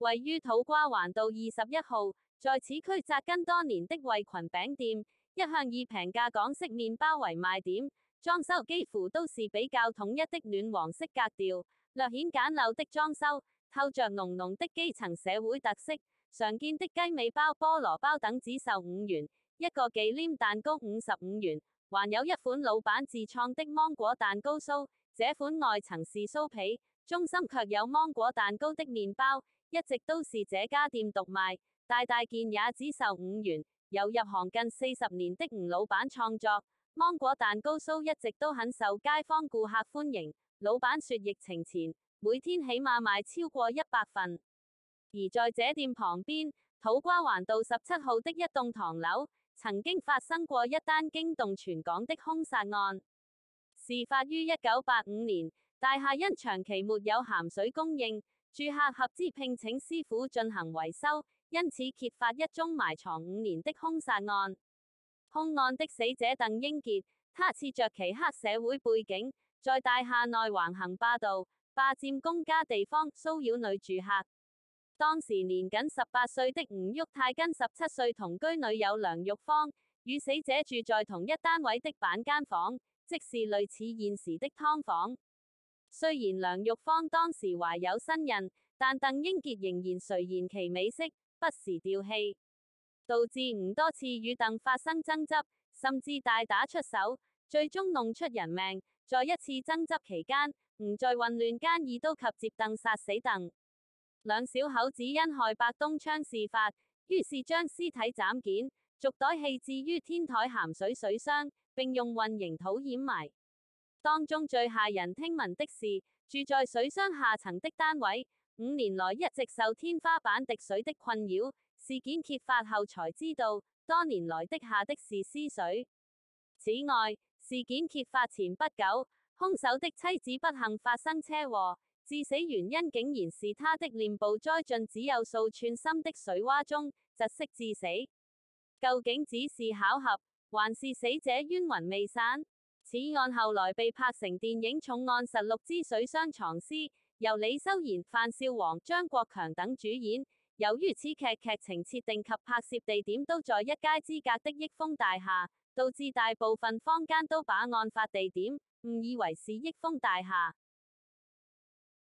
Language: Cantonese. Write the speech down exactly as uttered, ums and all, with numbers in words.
位於土瓜灣道二十一號，在此區扎根多年的惠群餅店，一向以平價港式麵包為賣點，裝修幾乎都是比較統一的暖黃色格調，略顯簡陋的裝修，透着濃濃的基層社會特色。常見的雞尾包、菠蘿包等只售五元，一個忌廉蛋糕五十五元，還有一款老闆自創的芒果蛋糕酥，這款外層是酥皮，中心卻有芒果蛋糕的麵包，一直都是這家店獨賣，大大件也只售五元。由入行近四十年的吳老闆創作，芒果蛋糕酥一直都很受街坊顧客歡迎。老闆說疫情前，每天起碼賣超過一百份。而在這店旁邊，土瓜灣道十七號的一棟唐樓，曾經發生過一單驚動全港的兇殺案。事發於一九八五年，大廈因長期沒有鹹水供應，住客合資聘請師傅進行維修，因此揭發一宗埋藏五年的兇殺案。兇案的死者鄧英傑，他恃着其黑社會背景，在大廈內橫行霸道，霸佔公家地方，騷擾女住客。當時年僅十八歲的吳旭泰跟十七歲同居女友梁玉芳，與死者住在同一單位的板間房，即是類似現時的劏房。雖然梁玉芳當時懷有身孕，但鄧英傑仍然垂涎其美色，不時調戲，導致吳多次與鄧發生爭執，甚至大打出手，最終弄出人命。在一次爭執期間，吳在混亂間以刀及接鄧殺死鄧。兩小口子因害怕東窗事發，於是將屍體斬件，逐袋棄置於天台鹹水水箱，並用混凝土掩埋。當中最駭人聽聞的是，住在水箱下層的單位，五年來一直受天花板滴水的困擾。事件揭發後才知道，多年來滴下的是屍水。此外，事件揭發前不久，兇手的妻子不幸發生車禍。致死原因竟然是他的臉部栽進只有數寸深的水窪中，窒息致死。究竟只是巧合，還是死者冤魂未散？此案後來被拍成電影《重案實錄之水箱藏屍》，由李修賢、范少皇、張國強等主演。由於此劇劇情設定及拍攝地點都在一街之隔的益豐大廈，導致大部分坊間都把案發地點誤以為是益豐大廈。